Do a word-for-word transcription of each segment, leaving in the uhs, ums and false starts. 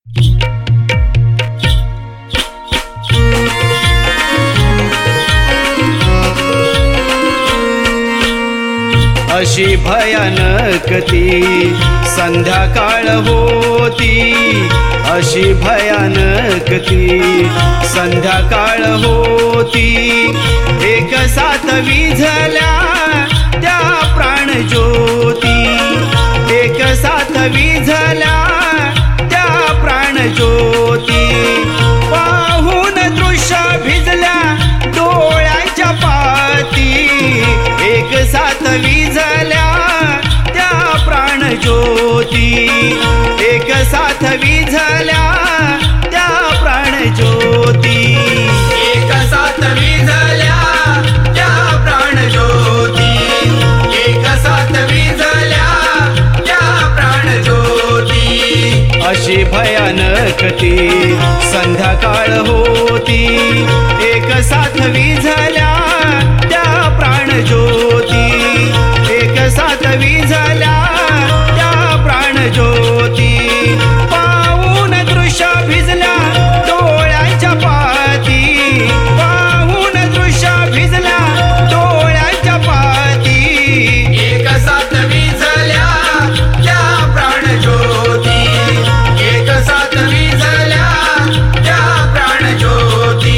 अशी भयानक ती संध्याकाळ होती, अशी भयानक ती संध्याकाळ होती। एक साथ विझल्या त्या प्राणज्योती, एक साथ विझल्या त्या प्राणज्योती। पाहून दृश्य भिजल्या डोळ्याच्या पाती, एक साथ विझल्या त्या प्राणज्योती, एक साथ विझल्या त्या प्राणज्योती, एक साथ विझल्या त्या प्राणज्योती, एक साथ विझल्या त्या प्राणज्योती। अशी भयानक ती संध्याकाळ होती, एक साथ विझल्या त्या प्राणज्योती, एक साथ विझल्या त्या प्राणज्योती। पाहून दृश्य भिजल्या डोळ्याच्या पाती, पाहून दृश्य भिजल्या डोळ्याच्या पाती। एक साथ विझल्या त्या प्राणज्योती, एक साथ विझल्या त्या प्राणज्योती।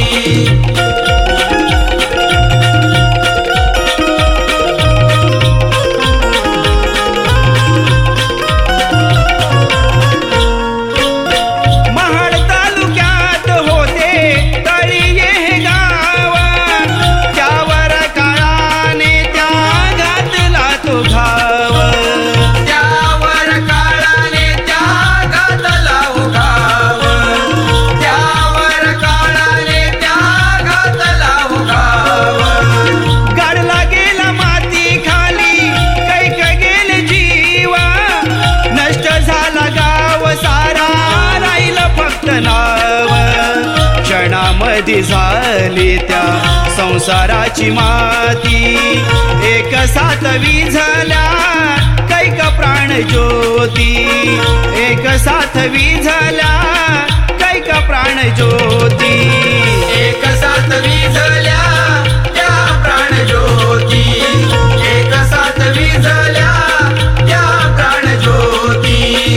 क्षणामध्ये झाली त्या संसाराची माती, एक साथ विझल्या कैक प्राणज्योती, एक साथ विझल्या कैक प्राणज्योती, एक साथ विझल्या त्या प्राणज्योती, एक साथ विझल्या त्या प्राणज्योती।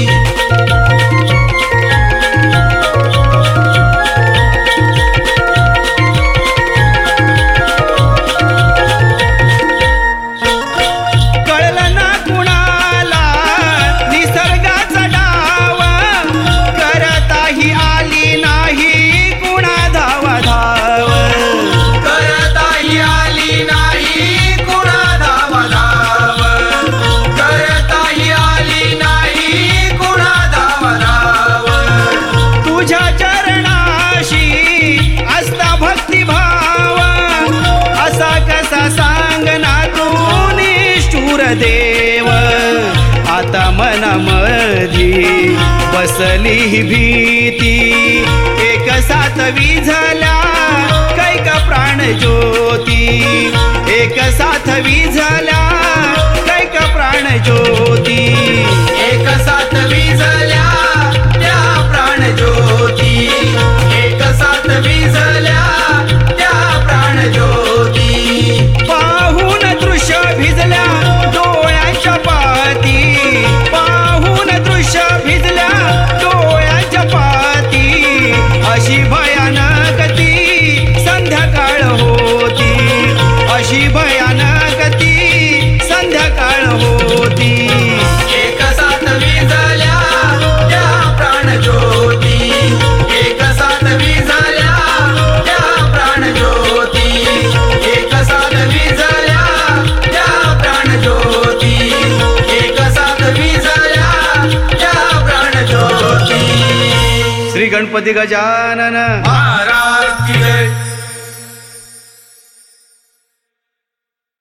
देव आता मनामधी बसली ही भीती, एक साथ विझल्या कैक प्राणज्योती, एक साथ विझल्या कैक प्राणज्योती, एक साथ विझल्या त्या प्राणज्योती, एक साथ विझल्या त्या प्राणज्योती। पाहून दृश्य भिजल्या डोळ्याच्या पाती, पाहून दृश्य भिजल्या डोळ्याच्या पाती। अशी भयानक ती संध्याकाळ होती, अशी भयानक ती संध्याकाळ होती। एक साथ विझल्या त्या प्राणज्योती, एक साथ विझल्या त्या प्राणज्योती, एक साथ विझल्या त्या प्राणज्योती, एक साथ विझल्या त्या प्राणज्योती। श्री गणपती गजानन महाराज की जय।